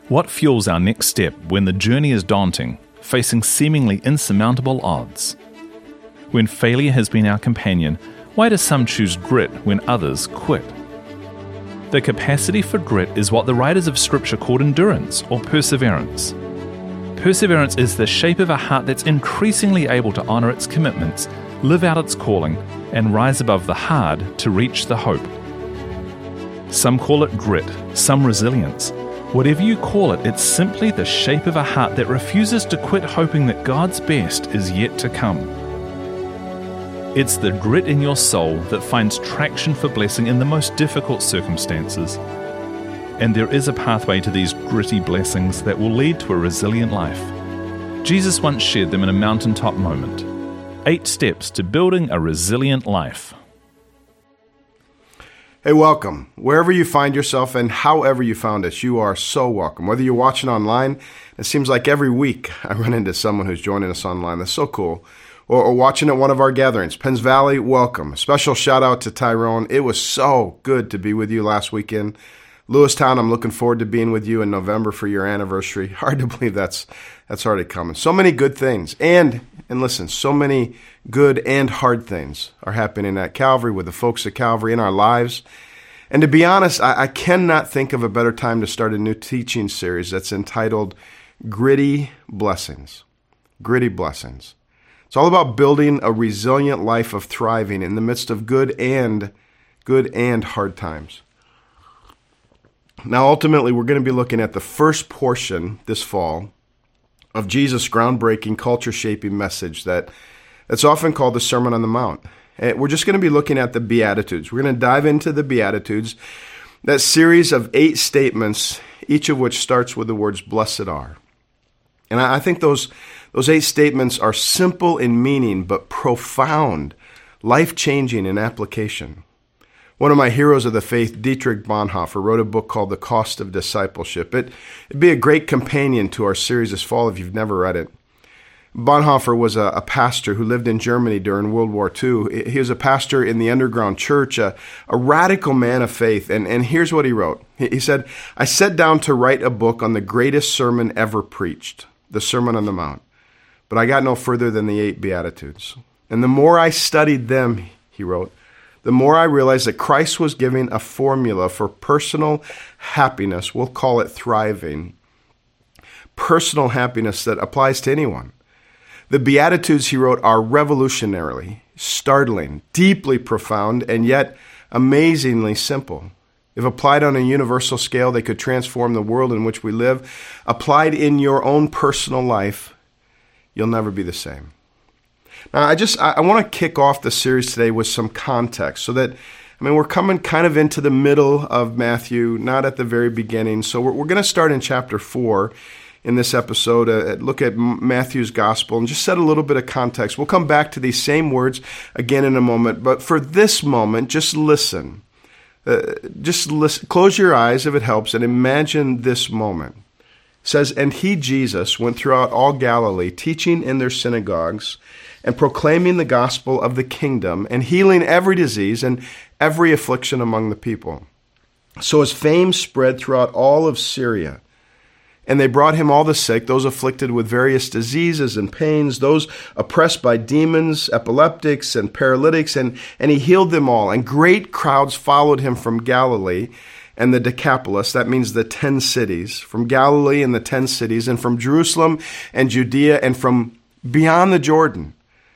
What fuels our next step when the journey is daunting, facing seemingly insurmountable odds? When failure has been our companion, why do some choose grit when others quit? The capacity for grit is what the writers of Scripture called endurance or perseverance. Perseverance is the shape of a heart that's increasingly able to honor its commitments, live out its calling, and rise above the hard to reach the hope. Some call it grit, some resilience. Whatever you call it, it's simply the shape of a heart that refuses to quit hoping that God's best is yet to come. It's the grit in your soul that finds traction for blessing in the most difficult circumstances. And there is a pathway to these gritty blessings that will lead to a resilient life. Jesus once shared them in a mountaintop moment. 8 steps to building a resilient life. Hey, welcome. Wherever you find yourself and however you found us, you are so welcome. Whether you're watching online, it seems like every week I run into someone who's joining us online. That's so cool. Or watching at one of our gatherings. Penns Valley, welcome. A special shout out to Tyrone. It was so good to be with you last weekend. Lewistown, I'm looking forward to being with you in November for your anniversary. Hard to believe that's already coming. So many good things. And listen, so many good and hard things are happening at Calvary with the folks at Calvary in our lives. And to be honest, I cannot think of a better time to start a new teaching series that's entitled Gritty Blessings. Gritty Blessings. It's all about building a resilient life of thriving in the midst of good and hard times. Now, ultimately, we're going to be looking at the first portion this fall of Jesus' groundbreaking, culture-shaping message that's often called the Sermon on the Mount. We're just going to be looking at the Beatitudes. We're going to dive into the Beatitudes, that series of 8 statements, each of which starts with the words, blessed are. And I think those 8 statements are simple in meaning, but profound, life-changing in application. One of my heroes of the faith, Dietrich Bonhoeffer, wrote a book called The Cost of Discipleship. It'd be a great companion to our series this fall if you've never read it. Bonhoeffer was a pastor who lived in Germany during World War II. He was a pastor in the underground church, a radical man of faith. And here's what he wrote. He said, I sat down to write a book on the greatest sermon ever preached, the Sermon on the Mount. But I got no further than the 8 Beatitudes. And the more I studied them, he wrote, the more I realized that Christ was giving a formula for personal happiness. We'll call it thriving. Personal happiness that applies to anyone. The Beatitudes, he wrote, are revolutionarily, startling, deeply profound, and yet amazingly simple. If applied on a universal scale, they could transform the world in which we live. Applied in your own personal life, you'll never be the same. Now, I want to kick off the series today with some context so that, we're coming kind of into the middle of Matthew, not at the very beginning. So we're going to start in chapter 4 in this episode, look at Matthew's gospel and just set a little bit of context. We'll come back to these same words again in a moment. But for this moment, just listen. Just listen. Close your eyes if it helps and imagine this moment. It says, and he, Jesus, went throughout all Galilee, teaching in their synagogues and proclaiming the gospel of the kingdom and healing every disease and every affliction among the people. So his fame spread throughout all of Syria. And they brought him all the sick, those afflicted with various diseases and pains, those oppressed by demons, epileptics, and paralytics, and he healed them all. And great crowds followed him from Galilee and the Decapolis, that means the 10 cities, from Galilee and the 10 cities, and from Jerusalem and Judea, and from beyond the Jordan.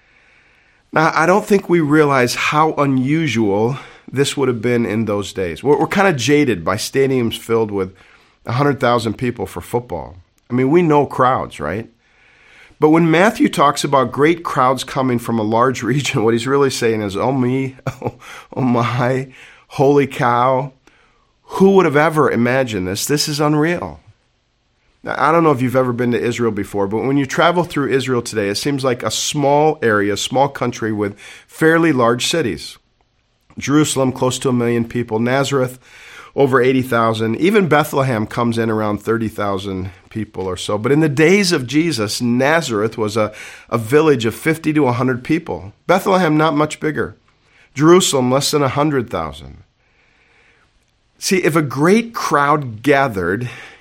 Now, I don't think we realize how unusual this would have been in those days. We're kind of jaded by stadiums filled with 100,000 people for football. We know crowds, right? But when Matthew talks about great crowds coming from a large region, what he's really saying is, oh me, oh my, holy cow. Who would have ever imagined this? This is unreal. Now, I don't know if you've ever been to Israel before, but when you travel through Israel today, it seems like a small area, a small country with fairly large cities. Jerusalem, close to 1 million people. Nazareth, over 80,000. Even Bethlehem comes in around 30,000 people or so. But in the days of Jesus, Nazareth was a village of 50 to 100 people. Bethlehem, not much bigger. Jerusalem, less than 100,000. See, if a great crowd gathered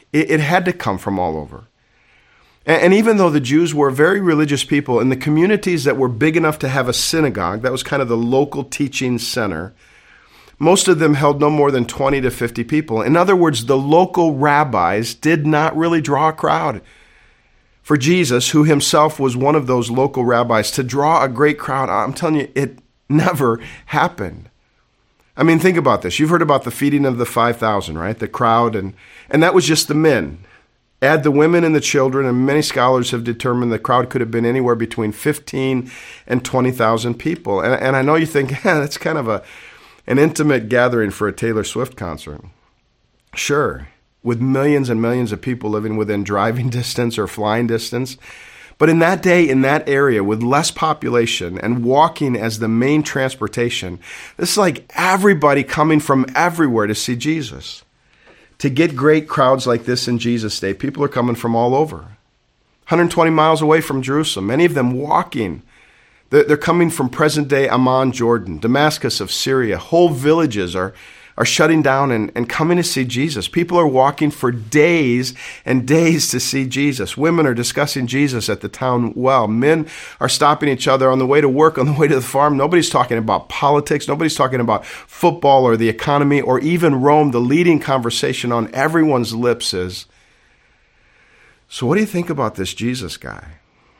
It had to come from all over. And even though the Jews were very religious people, in the communities that were big enough to have a synagogue, that was kind of the local teaching center, most of them held no more than 20 to 50 people. In other words, the local rabbis did not really draw a crowd. For Jesus, who himself was one of those local rabbis, to draw a great crowd, I'm telling you, it never happened. I mean, think about this. You've heard about the feeding of the 5,000, right? The crowd, and that was just the men. Add the women and the children, and many scholars have determined the crowd could have been anywhere between 15 and 20,000 people. And I know you think, that's kind of an intimate gathering for a Taylor Swift concert. Sure, with millions and millions of people living within driving distance or flying distance. But in that day, in that area, with less population and walking as the main transportation, this is like everybody coming from everywhere to see Jesus. To get great crowds like this in Jesus' day, people are coming from all over. 120 miles away from Jerusalem, many of them walking. They're coming from present-day Amman, Jordan, Damascus of Syria. Whole villages are shutting down and coming to see Jesus. People are walking for days and days to see Jesus. Women are discussing Jesus at the town well. Men are stopping each other on the way to work, on the way to the farm. Nobody's talking about politics. Nobody's talking about football or the economy or even Rome. The leading conversation on everyone's lips is, so what do you think about this Jesus guy?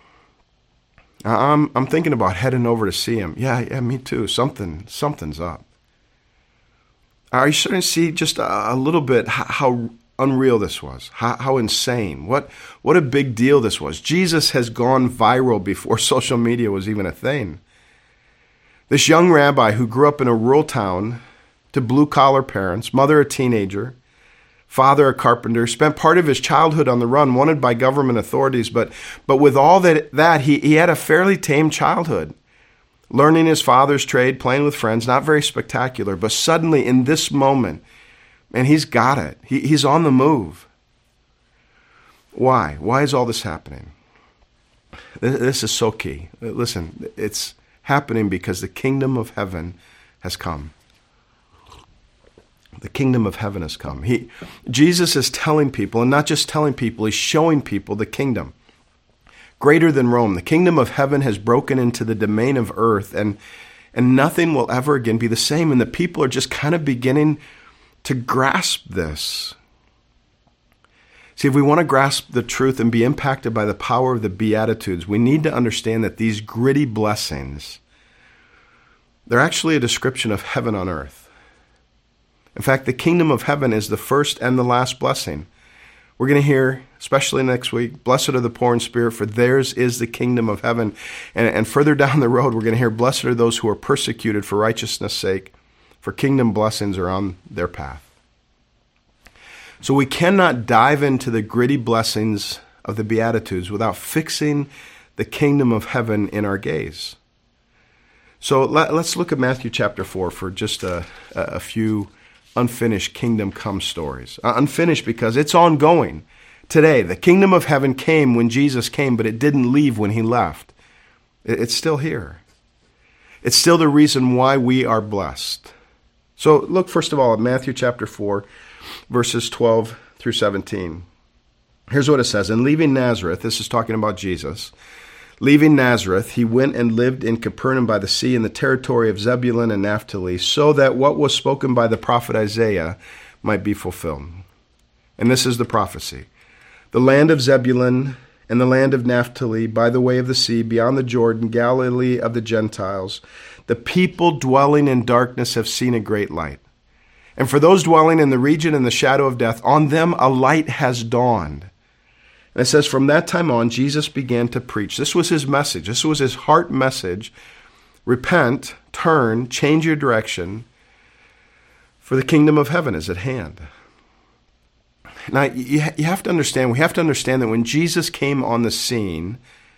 I'm thinking about heading over to see him. Yeah, me too. Something's up. Are you starting to see just a little bit how unreal this was, how insane, what a big deal this was? Jesus has gone viral before social media was even a thing. This young rabbi who grew up in a rural town to blue-collar parents, mother a teenager, father a carpenter, spent part of his childhood on the run, wanted by government authorities, but with all that he had a fairly tame childhood. Learning his father's trade, playing with friends, not very spectacular, but suddenly in this moment, man, he's got it. He's on the move. Why? Why is all this happening? This is so key. Listen, it's happening because the kingdom of heaven has come. The kingdom of heaven has come. Jesus is telling people, and not just telling people, he's showing people the kingdom. Greater than Rome. The kingdom of heaven has broken into the domain of earth, and nothing will ever again be the same. And the people are just kind of beginning to grasp this. See, if we want to grasp the truth and be impacted by the power of the Beatitudes, we need to understand that these gritty blessings, they're actually a description of heaven on earth. In fact, the kingdom of heaven is the first and the last blessing. We're going to hear, especially next week, blessed are the poor in spirit, for theirs is the kingdom of heaven. And further down the road, we're going to hear, blessed are those who are persecuted for righteousness' sake, for kingdom blessings are on their path. So we cannot dive into the gritty blessings of the Beatitudes without fixing the kingdom of heaven in our gaze. So let's look at Matthew chapter 4 for just a few unfinished kingdom come stories. Unfinished because it's ongoing today. The kingdom of heaven came when Jesus came, but it didn't leave when he left. It's still here. It's still the reason why we are blessed. So look first of all at Matthew chapter 4, verses 12 through 17. Here's what it says. And leaving Nazareth, this is talking about Jesus, leaving Nazareth, he went and lived in Capernaum by the sea in the territory of Zebulun and Naphtali, so that what was spoken by the prophet Isaiah might be fulfilled. And this is the prophecy. The land of Zebulun and the land of Naphtali, by the way of the sea, beyond the Jordan, Galilee of the Gentiles, the people dwelling in darkness have seen a great light. And for those dwelling in the region and the shadow of death, on them a light has dawned. And it says, from that time on, Jesus began to preach. This was his message. This was his heart message. Repent, turn, change your direction, for the kingdom of heaven is at hand. Now, you have to understand, we have to understand that when Jesus came on the scene,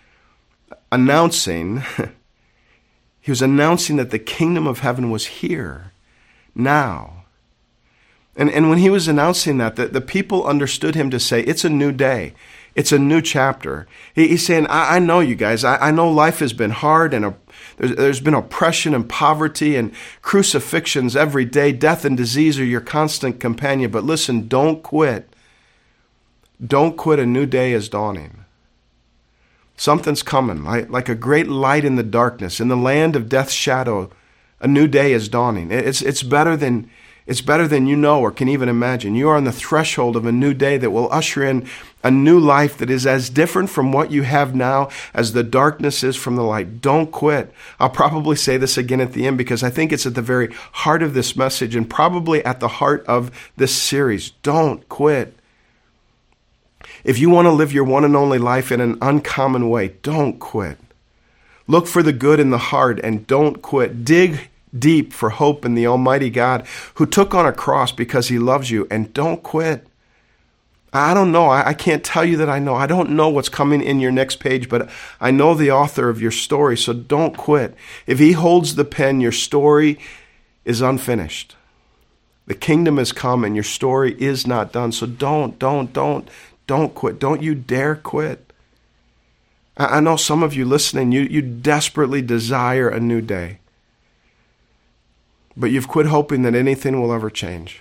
announcing, he was announcing that the kingdom of heaven was here, now. And when he was announcing that, the people understood him to say, it's a new day. It's a new chapter. He's saying, I know you guys. I know life has been hard, and there's been oppression and poverty and crucifixions every day. Death and disease are your constant companion. But listen, don't quit. Don't quit. A new day is dawning. Something's coming, like a great light in the darkness. In the land of death's shadow, a new day is dawning. It's better than you know or can even imagine. You are on the threshold of a new day that will usher in a new life that is as different from what you have now as the darkness is from the light. Don't quit. I'll probably say this again at the end because I think it's at the very heart of this message and probably at the heart of this series. Don't quit. If you want to live your one and only life in an uncommon way, don't quit. Look for the good in the hard and don't quit. Dig deep for hope in the Almighty God who took on a cross because he loves you, and don't quit. I don't know. I can't tell you that I know. I don't know what's coming in your next page, but I know the author of your story, so don't quit. If he holds the pen, your story is unfinished. The kingdom has come and your story is not done, so don't quit. Don't you dare quit. I know some of you listening, you desperately desire a new day. But you've quit hoping that anything will ever change.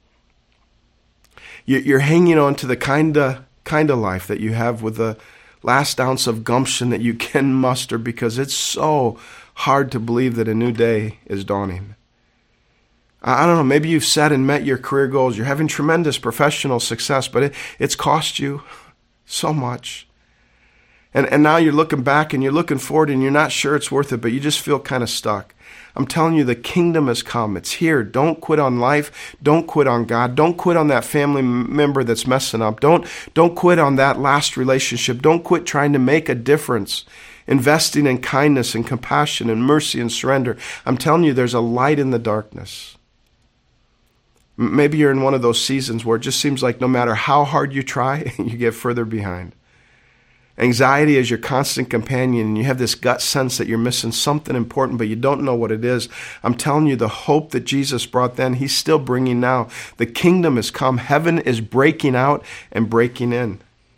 You're hanging on to the kind of life that you have with the last ounce of gumption that you can muster because it's so hard to believe that a new day is dawning. I don't know, maybe you've set and met your career goals. You're having tremendous professional success, but it's cost you so much. And now you're looking back and you're looking forward and you're not sure it's worth it, but you just feel kind of stuck. I'm telling you, the kingdom has come. It's here. Don't quit on life. Don't quit on God. Don't quit on that family member that's messing up. Don't quit on that last relationship. Don't quit trying to make a difference, investing in kindness and compassion and mercy and surrender. I'm telling you, there's a light in the darkness. Maybe you're in one of those seasons where it just seems like no matter how hard you try, you get further behind. Anxiety is your constant companion, and you have this gut sense that you're missing something important, but you don't know what it is. I'm telling you, the hope that Jesus brought then, he's still bringing now. The kingdom has come. Heaven is breaking out and breaking in.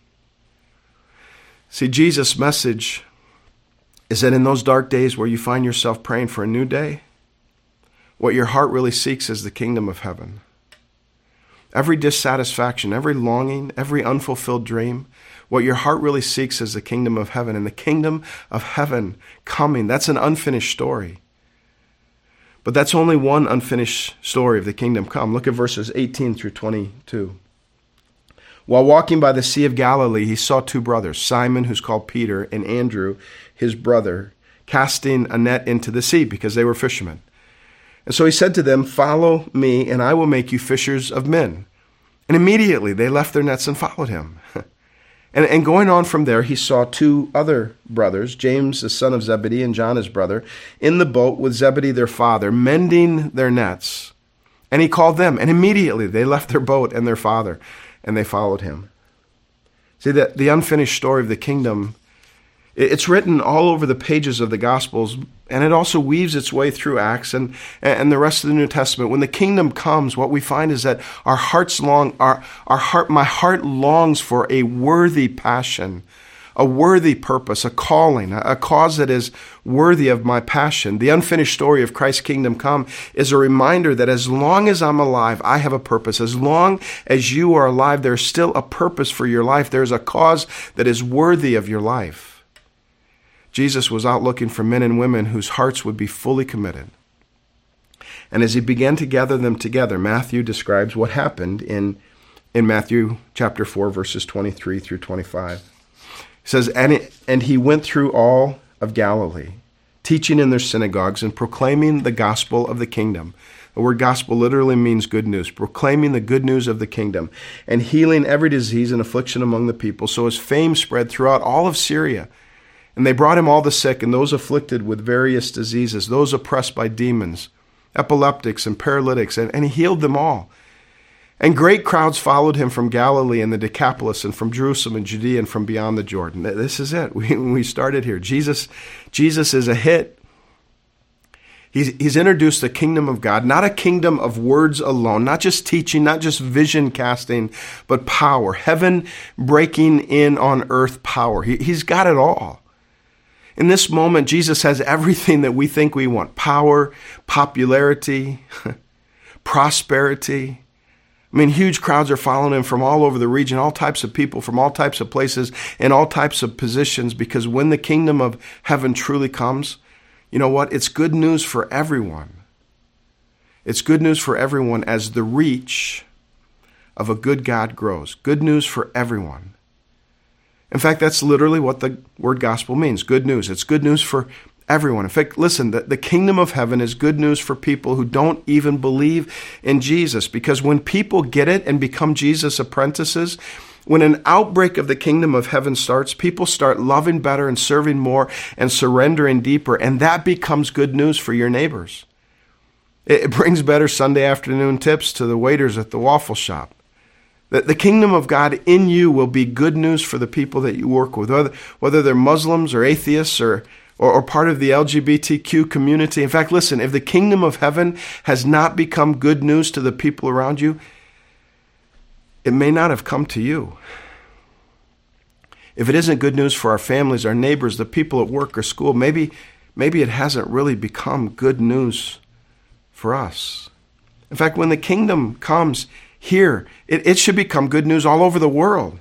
See, Jesus' message is that in those dark days where you find yourself praying for a new day, what your heart really seeks is the kingdom of heaven. Every dissatisfaction, every longing, every unfulfilled dream, what your heart really seeks is the kingdom of heaven. And the kingdom of heaven coming, that's an unfinished story. But that's only one unfinished story of the kingdom come. Look at verses 18 through 22. While walking by the Sea of Galilee, he saw two brothers, Simon, who's called Peter, and Andrew, his brother, casting a net into the sea because they were fishermen. And so he said to them, "Follow me, and I will make you fishers of men." And immediately they left their nets and followed him. And going on from there, he saw two other brothers, James, the son of Zebedee, and John, his brother, in the boat with Zebedee, their father, mending their nets. And he called them, and immediately they left their boat and their father, and they followed him. See, the unfinished story of the kingdom, it's written all over the pages of the Gospels, and it also weaves its way through Acts and the rest of the New Testament. When the kingdom comes, what we find is that my heart longs for a worthy passion, a worthy purpose, a calling, a cause that is worthy of my passion. The unfinished story of Christ's kingdom come is a reminder that as long as I'm alive, I have a purpose. As long as you are alive, there's still a purpose for your life. There's a cause that is worthy of your life. Jesus was out looking for men and women whose hearts would be fully committed. And as he began to gather them together, Matthew describes what happened in Matthew chapter 4, verses 23 through 25. It says, and he went through all of Galilee, teaching in their synagogues and proclaiming the gospel of the kingdom. The word gospel literally means good news, proclaiming the good news of the kingdom, and healing every disease and affliction among the people. So his fame spread throughout all of Syria. And they brought him all the sick and those afflicted with various diseases, those oppressed by demons, epileptics and paralytics, and he healed them all. And great crowds followed him from Galilee and the Decapolis and from Jerusalem and Judea and from beyond the Jordan. This is it. We started here. Jesus is a hit. He's introduced the kingdom of God, not a kingdom of words alone, not just teaching, not just vision casting, but power, heaven breaking in on earth power. He's got it all. In this moment, Jesus has everything that we think we want: power, popularity, prosperity. I mean, huge crowds are following him from all over the region, all types of people from all types of places and all types of positions, because when the kingdom of heaven truly comes, you know what? It's good news for everyone. It's good news for everyone as the reach of a good God grows. Good news for everyone. In fact, that's literally what the word gospel means, good news. It's good news for everyone. In fact, listen, the kingdom of heaven is good news for people who don't even believe in Jesus, because when people get it and become Jesus' apprentices, when an outbreak of the kingdom of heaven starts, people start loving better and serving more and surrendering deeper, and that becomes good news for your neighbors. It brings better Sunday afternoon tips to the waiters at the waffle shop. The kingdom of God in you will be good news for the people that you work with, whether they're Muslims or atheists or part of the LGBTQ community. In fact, listen, if the kingdom of heaven has not become good news to the people around you, it may not have come to you. If it isn't good news for our families, our neighbors, the people at work or school, maybe it hasn't really become good news for us. In fact, when the kingdom comes here, it should become good news all over the world.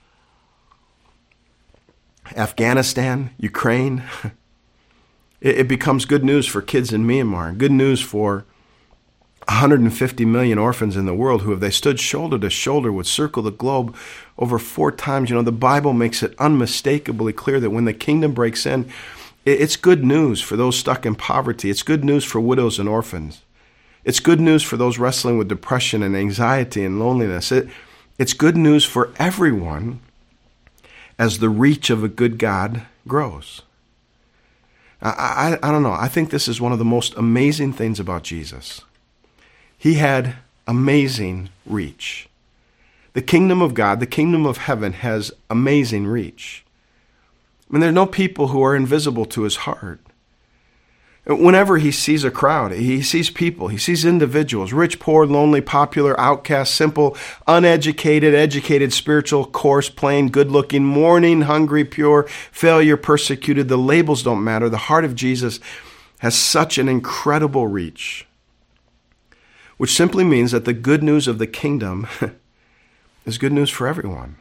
Afghanistan, Ukraine, it becomes good news for kids in Myanmar, good news for 150 million orphans in the world who, if they stood shoulder to shoulder, would circle the globe over 4 times. You know, the Bible makes it unmistakably clear that when the kingdom breaks in, it's good news for those stuck in poverty. It's good news for widows and orphans. It's good news for those wrestling with depression and anxiety and loneliness. It's good news for everyone as the reach of a good God grows. I don't know. I think this is one of the most amazing things about Jesus. He had amazing reach. The kingdom of God, the kingdom of heaven, has amazing reach. I mean, there are no people who are invisible to his heart. Whenever he sees a crowd, he sees people, he sees individuals, rich, poor, lonely, popular, outcast, simple, uneducated, educated, spiritual, coarse, plain, good-looking, mourning, hungry, pure, failure, persecuted. The labels don't matter. The heart of Jesus has such an incredible reach, which simply means that the good news of the kingdom is good news for everyone.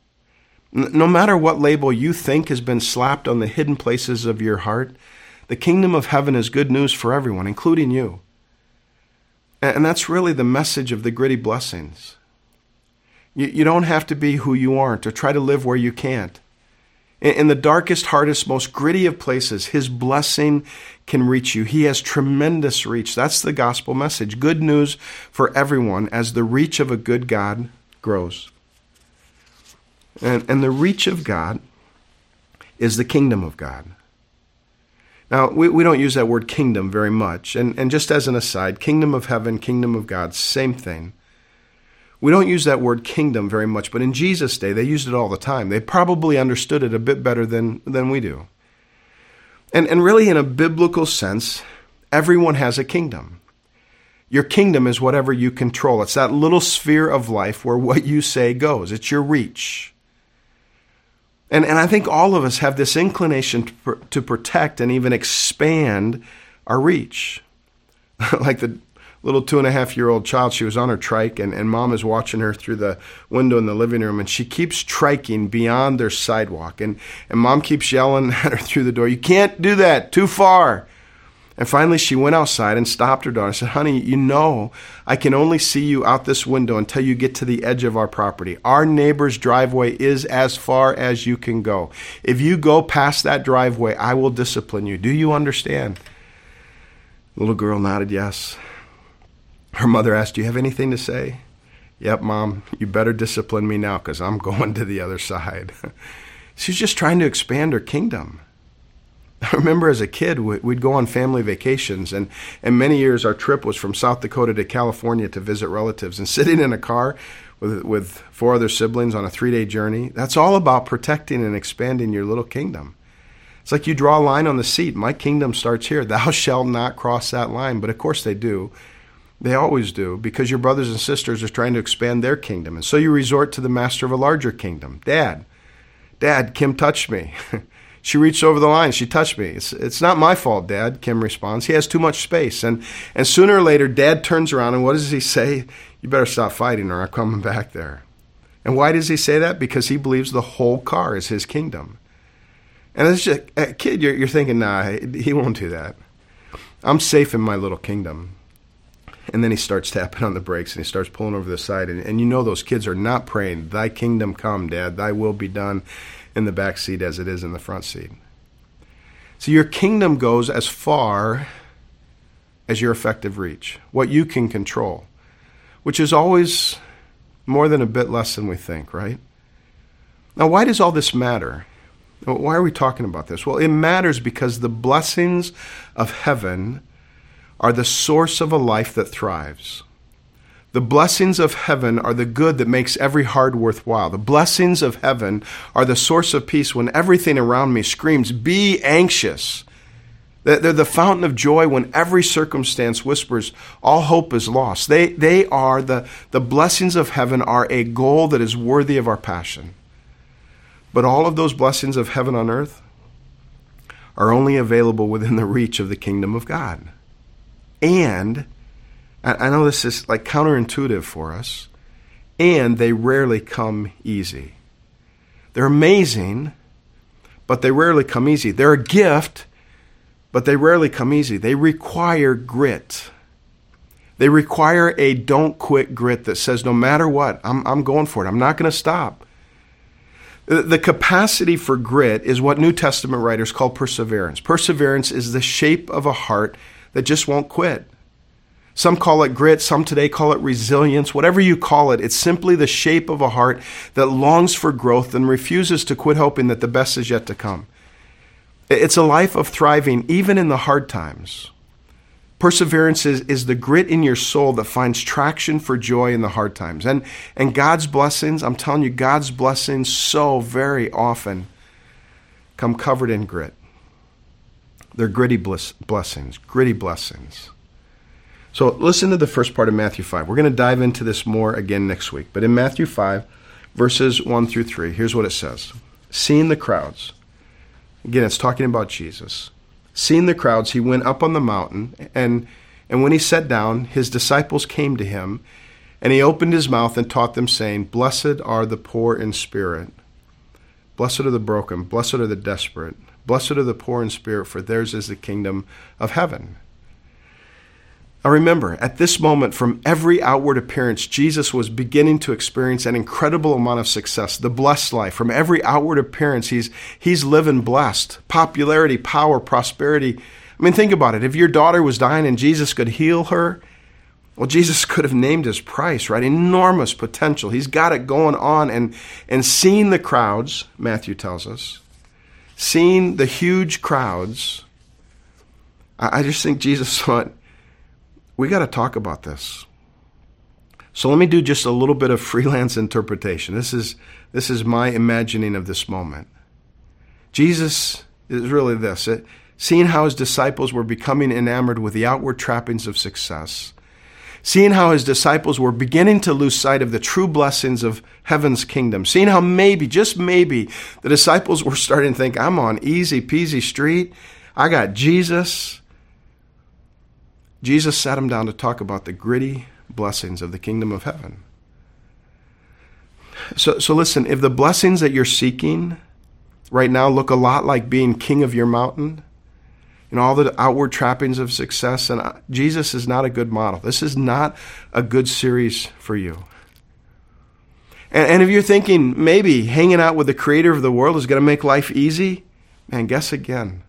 No matter what label you think has been slapped on the hidden places of your heart, the kingdom of heaven is good news for everyone, including you. And that's really the message of the gritty blessings. You don't have to be who you aren't or try to live where you can't. In the darkest, hardest, most gritty of places, his blessing can reach you. He has tremendous reach. That's the gospel message. Good news for everyone as the reach of a good God grows. And the reach of God is the kingdom of God. Now, we don't use that word kingdom very much. And just as an aside, kingdom of heaven, kingdom of God, same thing. We don't use that word kingdom very much, but in Jesus' day, they used it all the time. They probably understood it a bit better than we do. And really, in a biblical sense, everyone has a kingdom. Your kingdom is whatever you control. It's that little sphere of life where what you say goes. It's your reach. And I think all of us have this inclination to protect and even expand our reach. Like the little 2.5-year-old child, she was on her trike, and mom is watching her through the window in the living room, and she keeps triking beyond their sidewalk. And mom keeps yelling at her through the door, "You can't do that, too far." And finally, she went outside and stopped her daughter and said, "Honey, you know I can only see you out this window until you get to the edge of our property. Our neighbor's driveway is as far as you can go. If you go past that driveway, I will discipline you. Do you understand?" The little girl nodded yes. Her mother asked, "Do you have anything to say?" "Yep, Mom, you better discipline me now because I'm going to the other side." She's just trying to expand her kingdom. I remember as a kid, we'd go on family vacations, and many years our trip was from South Dakota to California to visit relatives. And sitting in a car with 4 other siblings on a 3-day journey, that's all about protecting and expanding your little kingdom. It's like you draw a line on the seat. My kingdom starts here. Thou shalt not cross that line. But of course they do. They always do, because your brothers and sisters are trying to expand their kingdom. And so you resort to the master of a larger kingdom. Dad, Kim touched me. She reached over the line. She touched me. It's not my fault, Dad, Kim responds. He has too much space. And sooner or later, Dad turns around, and what does he say? you better stop fighting or I'm coming back there. And why does he say that? Because he believes the whole car is his kingdom. And as a kid, you're thinking, nah, he won't do that. I'm safe in my little kingdom. And then he starts tapping on the brakes and he starts pulling over the side. And you know those kids are not praying, thy kingdom come, Dad, thy will be done in the back seat as it is in the front seat. So your kingdom goes as far as your effective reach, what you can control, which is always more than a bit less than we think, right? Now, why does all this matter? Why are we talking about this? Well, it matters because the blessings of heaven are the source of a life that thrives. The blessings of heaven are the good that makes every hard worthwhile. The blessings of heaven are the source of peace when everything around me screams, be anxious. They're the fountain of joy when every circumstance whispers, all hope is lost. They are the blessings of heaven are a goal that is worthy of our passion. But all of those blessings of heaven on earth are only available within the reach of the kingdom of God. And I know this is like counterintuitive for us, and they rarely come easy. They're amazing, but they rarely come easy. They're a gift, but they rarely come easy. They require grit. They require a don't quit grit that says, no matter what, I'm going for it. I'm not going to stop. The capacity for grit is what New Testament writers call perseverance. Perseverance is the shape of a heart that just won't quit. Some call it grit, some today call it resilience. Whatever you call it, it's simply the shape of a heart that longs for growth and refuses to quit hoping that the best is yet to come. It's a life of thriving even in the hard times. Perseverance is the grit in your soul that finds traction for joy in the hard times. And God's blessings, I'm telling you, God's blessings so very often come covered in grit. They're gritty blessings. So listen to the first part of Matthew 5. We're going to dive into this more again next week. But in Matthew 5, verses 1 through 3, here's what it says. Seeing the crowds, again, it's talking about Jesus. Seeing the crowds, he went up on the mountain, and when he sat down, his disciples came to him, and he opened his mouth and taught them, saying, Blessed are the poor in spirit. Blessed are the broken. Blessed are the desperate. Blessed are the poor in spirit, for theirs is the kingdom of heaven. Now remember, at this moment, from every outward appearance, Jesus was beginning to experience an incredible amount of success, the blessed life. From every outward appearance, he's living blessed. Popularity, power, prosperity. I mean, think about it. If your daughter was dying and Jesus could heal her, well, Jesus could have named his price, right? Enormous potential. He's got it going on. And seeing the crowds, Matthew tells us, seeing the huge crowds, I just think Jesus thought, we got to talk about this. So let me do just a little bit of freelance interpretation. This is my imagining of this moment. Jesus is really this. Seeing how his disciples were becoming enamored with the outward trappings of success. Seeing how his disciples were beginning to lose sight of the true blessings of heaven's kingdom. Seeing how maybe, just maybe, the disciples were starting to think, I'm on easy peasy street. I got Jesus. Jesus sat him down to talk about the gritty blessings of the kingdom of heaven. So listen, if the blessings that you're seeking right now look a lot like being king of your mountain, all the outward trappings of success, and Jesus is not a good model. This is not a good series for you. And if you're thinking maybe hanging out with the creator of the world is going to make life easy, man, guess again.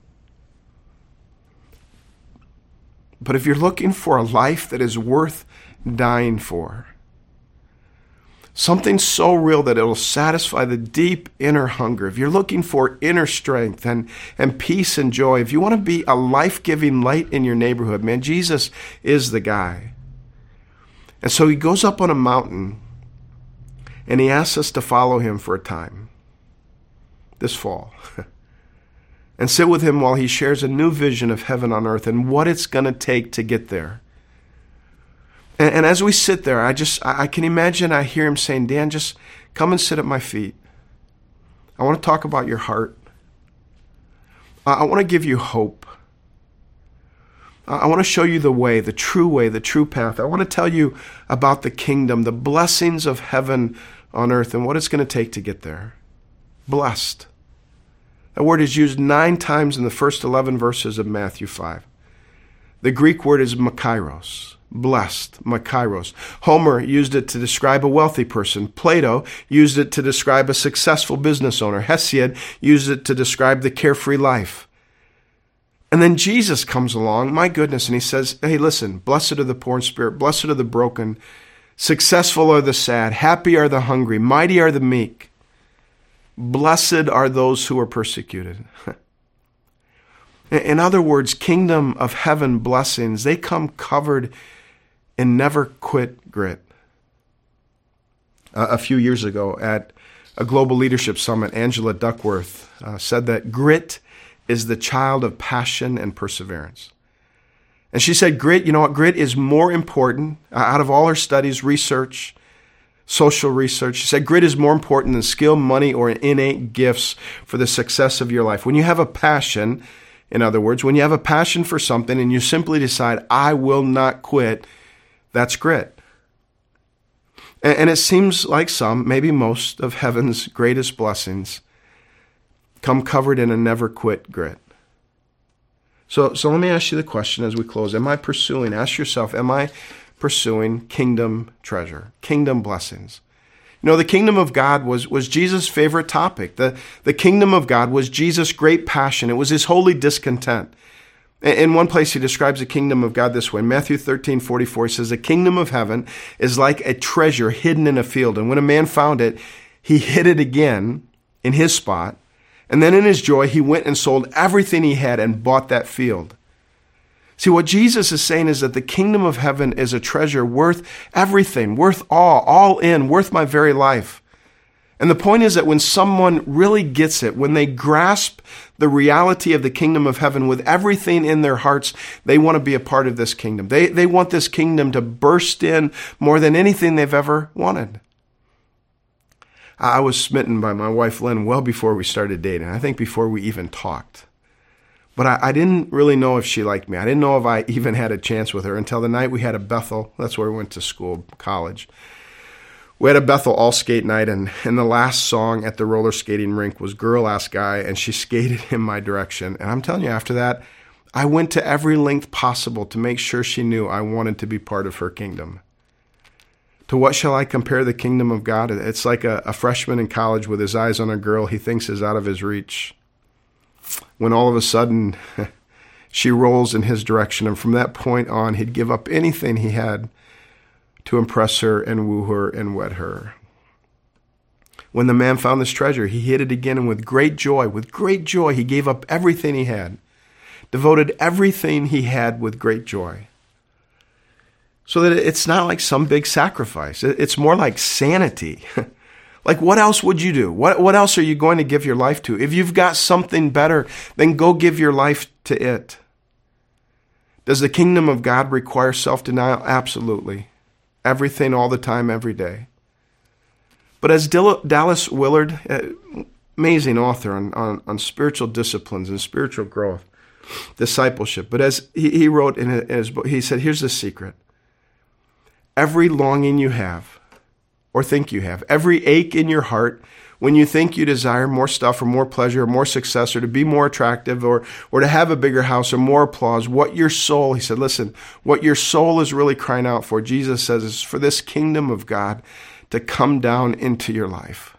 But if you're looking for a life that is worth dying for, something so real that it'll satisfy the deep inner hunger, if you're looking for inner strength and peace and joy, if you want to be a life-giving light in your neighborhood, man, Jesus is the guy. And so he goes up on a mountain and he asks us to follow him for a time this fall. And sit with him while he shares a new vision of heaven on earth and what it's going to take to get there. And as we sit there, I can imagine, I hear him saying, Dan, just come and sit at my feet. I want to talk about your heart. I want to give you hope. I want to show you the way, the true path. I want to tell you about the kingdom, the blessings of heaven on earth, and what it's going to take to get there. Blessed. That word is used 9 times in the first 11 verses of Matthew 5. The Greek word is makairos, blessed, makairos. Homer used it to describe a wealthy person. Plato used it to describe a successful business owner. Hesiod used it to describe the carefree life. And then Jesus comes along, my goodness, and he says, hey, listen, blessed are the poor in spirit, blessed are the broken, successful are the sad, happy are the hungry, mighty are the meek. Blessed are those who are persecuted. In other words, kingdom of heaven blessings, they come covered in never quit grit. A few years ago at a global leadership summit, Angela Duckworth said that grit is the child of passion and perseverance. And she said grit, you know what, grit is more important out of all her studies, research, social research. She said grit is more important than skill, money, or innate gifts for the success of your life. When you have a passion, in other words, when you have a passion for something and you simply decide, I will not quit, that's grit. And it seems like some, maybe most, of heaven's greatest blessings come covered in a never quit grit. So let me ask you the question as we close. Ask yourself, am I pursuing kingdom treasure, kingdom blessings? You know, the kingdom of God was Jesus' favorite topic. The kingdom of God was Jesus' great passion. It was his holy discontent. In one place, he describes the kingdom of God this way. In Matthew 13:44, he says, the kingdom of heaven is like a treasure hidden in a field. And when a man found it, he hid it again in his spot. And then in his joy, he went and sold everything he had and bought that field. See, what Jesus is saying is that the kingdom of heaven is a treasure worth everything, worth all in, worth my very life. And the point is that when someone really gets it, when they grasp the reality of the kingdom of heaven with everything in their hearts, they want to be a part of this kingdom. They want this kingdom to burst in more than anything they've ever wanted. I was smitten by my wife, Lynn, well before we started dating. I think before we even talked. But I didn't really know if she liked me. I didn't know if I even had a chance with her until the night we had a Bethel. That's where we went to school, college. We had a Bethel all-skate night, and the last song at the roller skating rink was Girl Ask Guy, and she skated in my direction. And I'm telling you, after that, I went to every length possible to make sure she knew I wanted to be part of her kingdom. To what shall I compare the kingdom of God? It's like a freshman in college with his eyes on a girl he thinks is out of his reach, when all of a sudden she rolls in his direction, and from that point on, he'd give up anything he had to impress her and woo her and wed her. When the man found this treasure, he hid it again, and with great joy, he gave up everything he had, devoted everything he had with great joy. So that it's not like some big sacrifice. It's more like sanity. Like, what else would you do? What else are you going to give your life to? If you've got something better, then go give your life to it. Does the kingdom of God require self-denial? Absolutely. Everything, all the time, every day. But as Dallas Willard, amazing author on spiritual disciplines and spiritual growth, discipleship, but as he wrote in his book, he said, here's the secret. Every longing you have, or think you have, every ache in your heart, when you think you desire more stuff or more pleasure or more success or to be more attractive or to have a bigger house or more applause, what your soul, he said, listen, what your soul is really crying out for, Jesus says, is for this kingdom of God to come down into your life.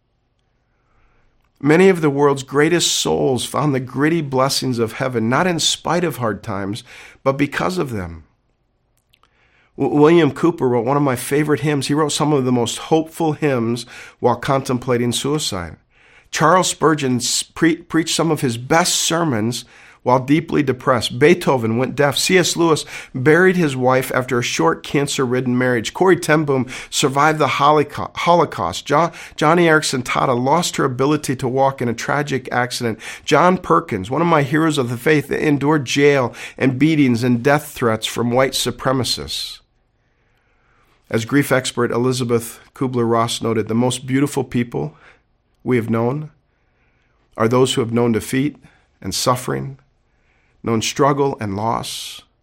Many of the world's greatest souls found the gritty blessings of heaven, not in spite of hard times, but because of them. William Cooper wrote one of my favorite hymns. He wrote some of the most hopeful hymns while contemplating suicide. Charles Spurgeon preached some of his best sermons while deeply depressed. Beethoven went deaf. C.S. Lewis buried his wife after a short cancer-ridden marriage. Corrie ten Boom survived the Holocaust. Johnny Erickson Tada lost her ability to walk in a tragic accident. John Perkins, one of my heroes of the faith, endured jail and beatings and death threats from white supremacists. As grief expert Elizabeth Kubler-Ross noted, the most beautiful people we have known are those who have known defeat and suffering, known struggle and loss,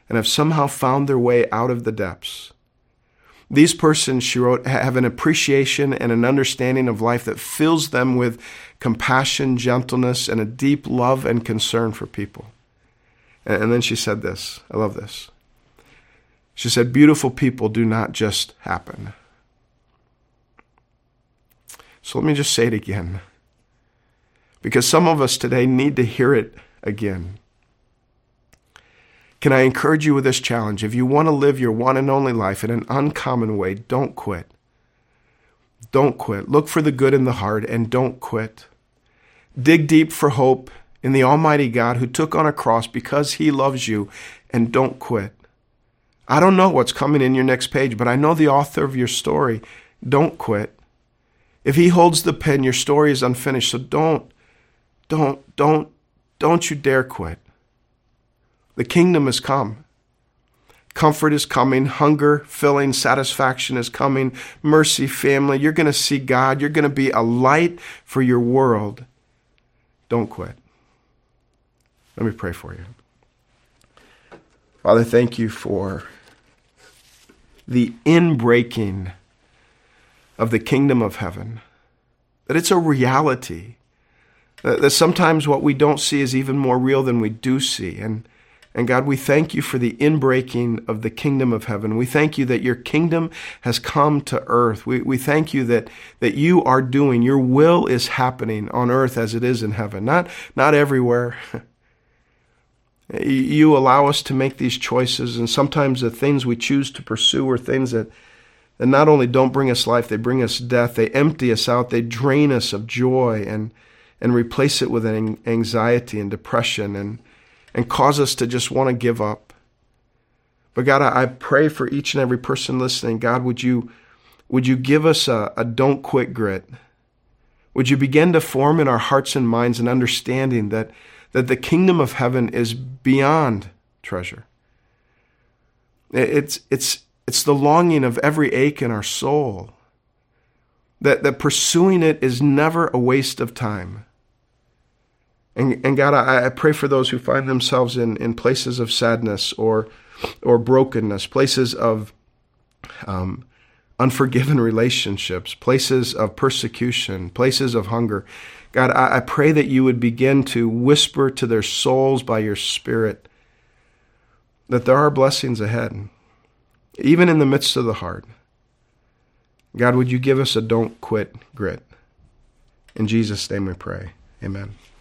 and have somehow found their way out of the depths. These persons, she wrote, have an appreciation and an understanding of life that fills them with compassion, gentleness, and a deep love and concern for people. And then she said this. I love this. She said, beautiful people do not just happen. So let me just say it again, because some of us today need to hear it again. Can I encourage you with this challenge? If you want to live your one and only life in an uncommon way, don't quit. Don't quit. Look for the good in the hard and don't quit. Dig deep for hope in the Almighty God who took on a cross because He loves you, and don't quit. I don't know what's coming in your next page, but I know the author of your story. Don't quit. If He holds the pen, your story is unfinished, so don't you dare quit. The kingdom has come. Comfort is coming. Hunger, filling, satisfaction is coming. Mercy, family. You're going to see God. You're going to be a light for your world. Don't quit. Let me pray for you. Father, thank you for the inbreaking of the kingdom of heaven. That it's a reality. That sometimes what we don't see is even more real than we do see. And God, we thank you for the inbreaking of the kingdom of heaven. We thank you that your kingdom has come to earth. We thank you that you are doing, your will is happening on earth as it is in heaven. Not everywhere. You allow us to make these choices, and sometimes the things we choose to pursue are things that not only don't bring us life, they bring us death. They empty us out. They drain us of joy and replace it with anxiety and depression and cause us to just want to give up. But God, I pray for each and every person listening. God, would you give us a don't quit grit? Would you begin to form in our hearts and minds an understanding that the kingdom of heaven is beyond treasure? It's the longing of every ache in our soul. That pursuing it is never a waste of time. And God, I pray for those who find themselves in places of sadness or brokenness, places of unforgiven relationships, places of persecution, places of hunger. God, I pray that you would begin to whisper to their souls by your Spirit that there are blessings ahead, even in the midst of the hard. God, would you give us a don't quit grit? In Jesus' name we pray. Amen.